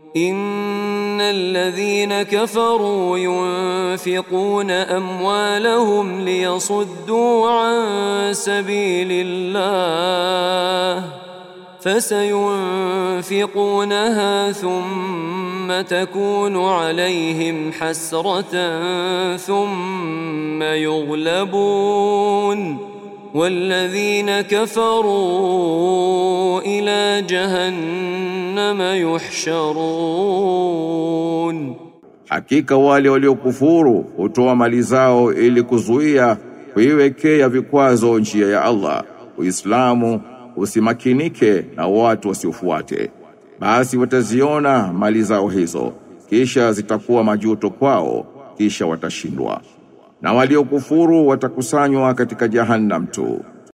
إن الذين كفروا ينفقون أموالهم ليصدوا عن سبيل الله فسينفقونها ثم تكون عليهم حسرة ثم يغلبون والذين كفروا إلى جهنم يحشرون. Hakika wale waliokufuru hutoa mali zao ili kuzuia kuiwekea vikwazo njia ya Allah, Uislamu usimakinike na watu wasiofuate. Basi wataziona mali zao hizo, kisha zitakuwa majuto kwao, kisha watashindwa. Na waliokufuru watakusanywa katika jahannam tu.